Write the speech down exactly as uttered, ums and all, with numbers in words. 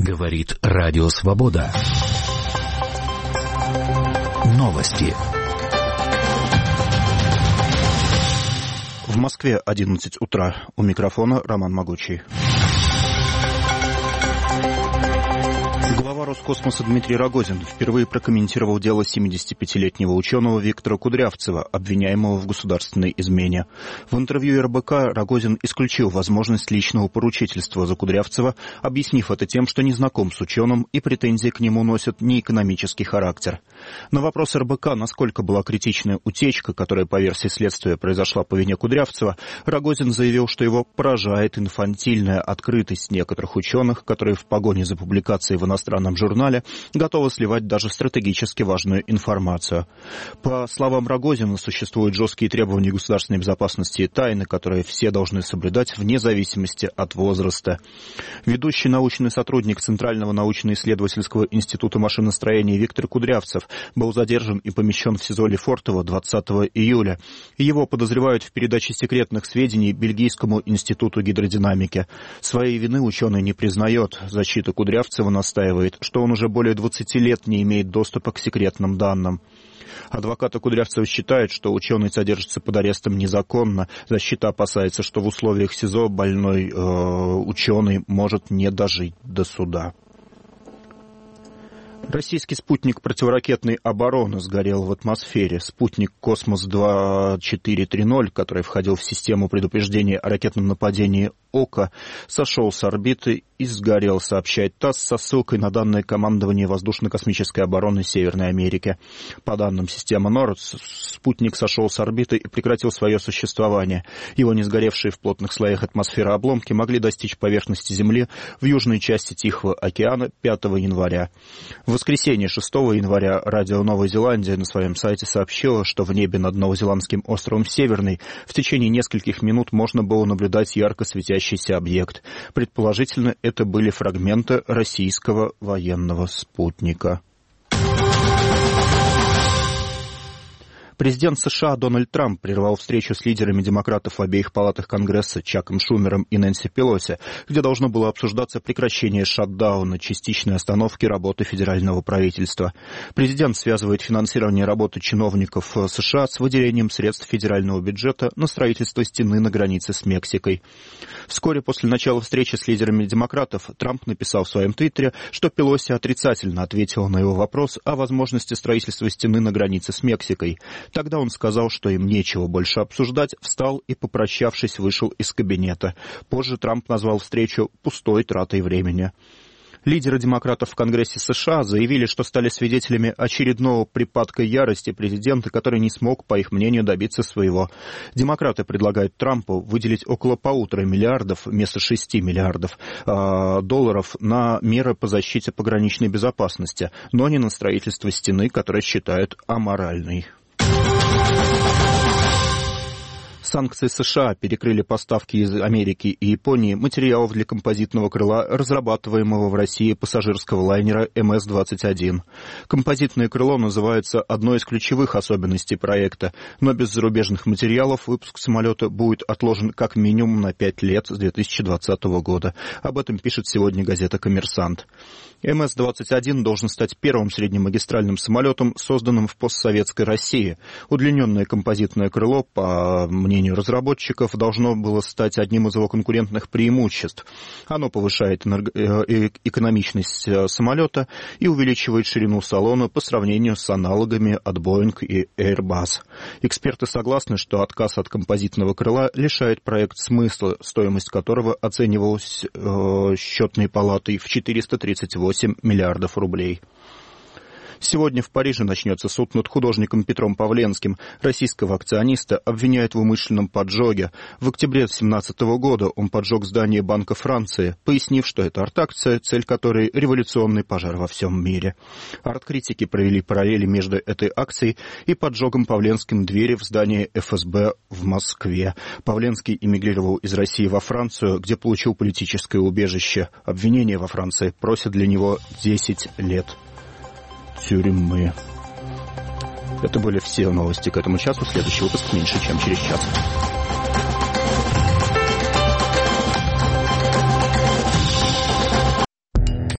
Говорит Радио Свобода. Новости. В Москве одиннадцать утра. У микрофона Роман Могучий. Глава Роскосмоса Дмитрий Рогозин впервые прокомментировал дело семидесятипятилетнего ученого Виктора Кудрявцева, обвиняемого в государственной измене. В интервью эр бэ ка Рогозин исключил возможность личного поручительства за Кудрявцева, объяснив это тем, что не знаком с ученым и претензии к нему носят не экономический характер. На вопрос эр бэ ка, насколько была критичная утечка, которая по версии следствия произошла по вине Кудрявцева, Рогозин заявил, что его поражает инфантильная открытость некоторых ученых, которые в погоне за публикацией в иностранном журнале готовы сливать даже стратегически важную информацию. По словам Рогозина, существуют жесткие требования государственной безопасности и тайны, которые все должны соблюдать вне зависимости от возраста. Ведущий научный сотрудник Центрального научно-исследовательского института машиностроения Виктор Кудрявцев был задержан и помещен в СИЗО Лефортово двадцатого июля. Его подозревают в передаче секретных сведений Бельгийскому институту гидродинамики. Своей вины ученый не признает. Защита Кудрявцева настаивает, что он уже более двадцати лет не имеет доступа к секретным данным. Адвокаты Кудрявцева считают, что ученый содержится под арестом незаконно. Защита опасается, что в условиях СИЗО больной э, ученый может не дожить до суда. Российский спутник противоракетной обороны сгорел в атмосфере. Спутник «Космос-два четыре три ноль», который входил в систему предупреждения о ракетном нападении «Ока», сошел с орбиты и сгорел, сообщает ТАСС со ссылкой на данные командования воздушно-космической обороны Северной Америки. По данным системы НОРАД, спутник сошел с орбиты и прекратил свое существование. Его не сгоревшие в плотных слоях атмосферы обломки могли достичь поверхности Земли в южной части Тихого океана пятого января. В воскресенье шестого января радио Новой Зеландии на своем сайте сообщило, что в небе над новозеландским островом Северный в течение нескольких минут можно было наблюдать ярко светящийся объект. Предположительно, это были фрагменты российского военного спутника. Президент США Дональд Трамп прервал встречу с лидерами демократов в обеих палатах Конгресса Чаком Шумером и Нэнси Пелоси, где должно было обсуждаться прекращение шатдауна, частичной остановки работы федерального правительства. Президент связывает финансирование работы чиновников США с выделением средств федерального бюджета на строительство стены на границе с Мексикой. Вскоре после начала встречи с лидерами демократов Трамп написал в своем твиттере, что Пелоси отрицательно ответила на его вопрос о возможности строительства стены на границе с Мексикой. Тогда он сказал, что им нечего больше обсуждать, встал и, попрощавшись, вышел из кабинета. Позже Трамп назвал встречу пустой тратой времени. Лидеры демократов в Конгрессе США заявили, что стали свидетелями очередного припадка ярости президента, который не смог, по их мнению, добиться своего. Демократы предлагают Трампу выделить около полутора миллиардов вместо шести миллиардов э, долларов на меры по защите пограничной безопасности, но не на строительство стены, которую считают аморальной. Санкции США перекрыли поставки из Америки и Японии материалов для композитного крыла, разрабатываемого в России пассажирского лайнера эм эс двадцать один. Композитное крыло называется одной из ключевых особенностей проекта, но без зарубежных материалов выпуск самолета будет отложен как минимум на пять лет с две тысячи двадцатого года. Об этом пишет сегодня газета «Коммерсант». эм эс двадцать один должен стать первым среднемагистральным самолетом, созданным в постсоветской России. Удлиненное композитное крыло, по мнению разработчиков, должно было стать одним из его конкурентных преимуществ. Оно повышает энерго- э- экономичность самолета и увеличивает ширину салона по сравнению с аналогами от Boeing и Airbus. Эксперты согласны, что отказ от композитного крыла лишает проект смысла, стоимость которого оценивалась э- счетной палатой в четыреста тридцать восемь миллиардов рублей. Сегодня в Париже начнется суд над художником Петром Павленским. Российского акциониста обвиняют в умышленном поджоге. В октябре две тысячи семнадцатого года он поджег здание Банка Франции, пояснив, что это арт-акция, цель которой — революционный пожар во всем мире. Арт-критики провели параллели между этой акцией и поджогом Павленским двери в здании эф эс бэ в Москве. Павленский эмигрировал из России во Францию, где получил политическое убежище. Обвинение во Франции просят для него десять лет тюрьмы. Это были все новости к этому часу. Следующий выпуск меньше, чем через час.